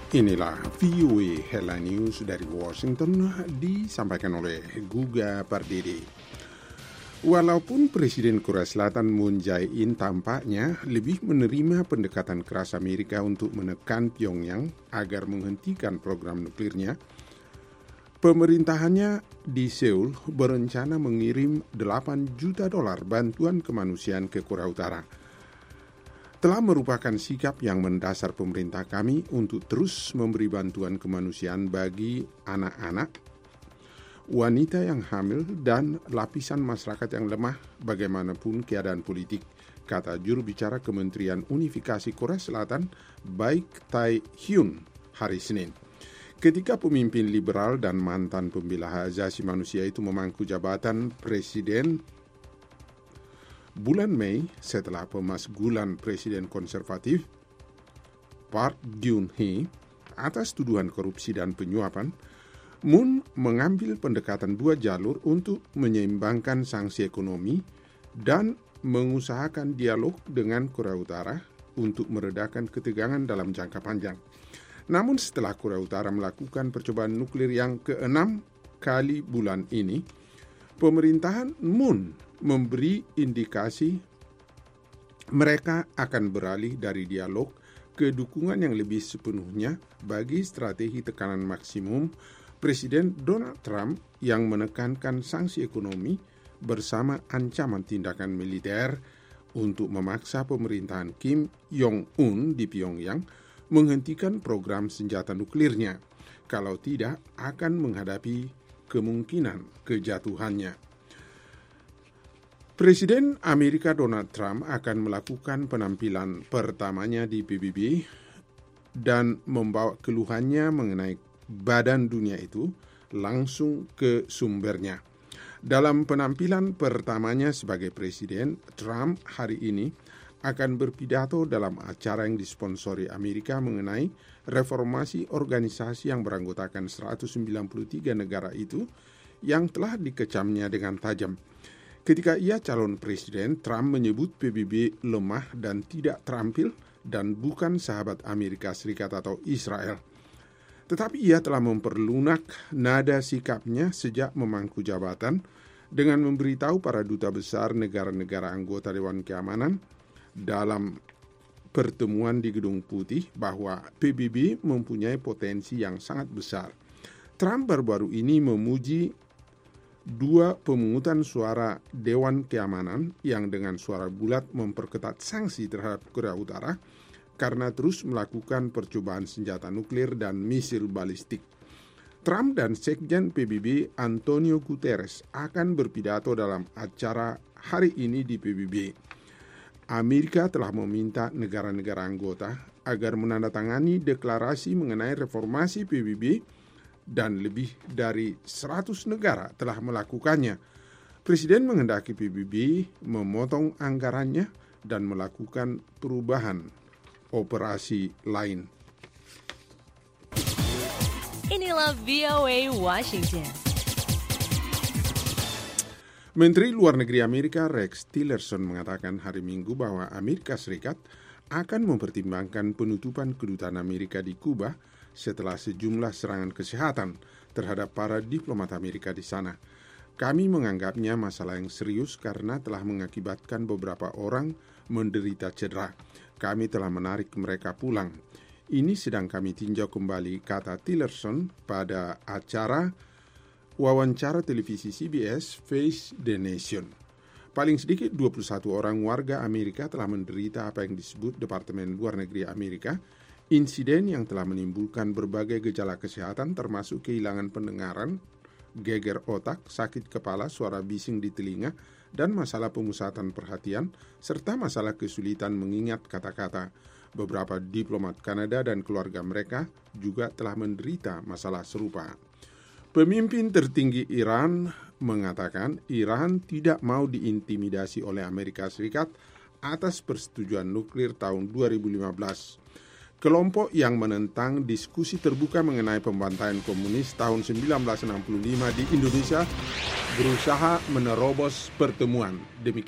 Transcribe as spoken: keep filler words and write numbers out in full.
Inilah V O A Headline News dari Washington disampaikan oleh Guga Pardede. Walaupun Presiden Korea Selatan Moon Jae-in tampaknya lebih menerima pendekatan keras Amerika untuk menekan Pyongyang agar menghentikan program nuklirnya, pemerintahannya di Seoul berencana mengirim delapan juta dolar bantuan kemanusiaan ke Korea Utara. Telah merupakan sikap yang mendasar pemerintah kami untuk terus memberi bantuan kemanusiaan bagi anak-anak, wanita yang hamil, dan lapisan masyarakat yang lemah bagaimanapun keadaan politik, kata juru bicara Kementerian Unifikasi Korea Selatan, Baik Tae-hyun, hari Senin. Ketika pemimpin liberal dan mantan pembela hak asasi manusia itu memangku jabatan presiden bulan Mei setelah pemasgulan Presiden konservatif Park Geun-hye atas tuduhan korupsi dan penyuapan, Moon mengambil pendekatan dua jalur untuk menyeimbangkan sanksi ekonomi dan mengusahakan dialog dengan Korea Utara untuk meredakan ketegangan dalam jangka panjang. Namun setelah Korea Utara melakukan percobaan nuklir yang keenam kali bulan ini, pemerintahan Moon memberi indikasi mereka akan beralih dari dialog ke dukungan yang lebih sepenuhnya bagi strategi tekanan maksimum Presiden Donald Trump yang menekankan sanksi ekonomi bersama ancaman tindakan militer untuk memaksa pemerintahan Kim Jong-un di Pyongyang menghentikan program senjata nuklirnya. Kalau tidak, akan menghadapi kemungkinan kejatuhannya. Presiden Amerika Donald Trump akan melakukan penampilan pertamanya di P B B dan membawa keluhannya mengenai badan dunia itu langsung ke sumbernya. Dalam penampilan pertamanya sebagai presiden, Trump hari ini akan berpidato dalam acara yang disponsori Amerika mengenai reformasi organisasi yang beranggotakan seratus sembilan puluh tiga negara itu yang telah dikecamnya dengan tajam. Ketika ia calon presiden, Trump menyebut P B B lemah dan tidak terampil dan bukan sahabat Amerika Serikat atau Israel. Tetapi ia telah memperlunak nada sikapnya sejak memangku jabatan dengan memberitahu para duta besar negara-negara anggota Dewan Keamanan dalam pertemuan di Gedung Putih bahwa P B B mempunyai potensi yang sangat besar. Trump baru-baru ini memuji dua pemungutan suara Dewan Keamanan yang dengan suara bulat memperketat sanksi terhadap Korea Utara karena terus melakukan percobaan senjata nuklir dan misil balistik. Trump dan Sekjen P B B Antonio Guterres akan berpidato dalam acara hari ini di P B B. Amerika telah meminta negara-negara anggota agar menandatangani deklarasi mengenai reformasi P B B dan lebih dari seratus negara telah melakukannya. Presiden menghendaki P B B memotong anggarannya dan melakukan perubahan operasi lain. Inilah V O A Washington. Menteri Luar Negeri Amerika Rex Tillerson mengatakan hari Minggu bahwa Amerika Serikat akan mempertimbangkan penutupan kedutaan Amerika di Kuba setelah sejumlah serangan kesehatan terhadap para diplomat Amerika di sana. Kami menganggapnya masalah yang serius karena telah mengakibatkan beberapa orang menderita cedera. Kami telah menarik mereka pulang. Ini sedang kami tinjau kembali, kata Tillerson pada acara wawancara televisi C B S Face the Nation. Paling sedikit dua puluh satu orang warga Amerika telah menderita apa yang disebut Departemen Luar Negeri Amerika, insiden yang telah menimbulkan berbagai gejala kesehatan termasuk kehilangan pendengaran, geger otak, sakit kepala, suara bising di telinga, dan masalah pemusatan perhatian, serta masalah kesulitan mengingat kata-kata. Beberapa diplomat Kanada dan keluarga mereka juga telah menderita masalah serupa. Pemimpin tertinggi Iran mengatakan Iran tidak mau diintimidasi oleh Amerika Serikat atas persetujuan nuklir tahun dua ribu lima belas. Kelompok yang menentang diskusi terbuka mengenai pembantaian komunis tahun seribu sembilan ratus enam puluh lima di Indonesia berusaha menerobos pertemuan. Demikian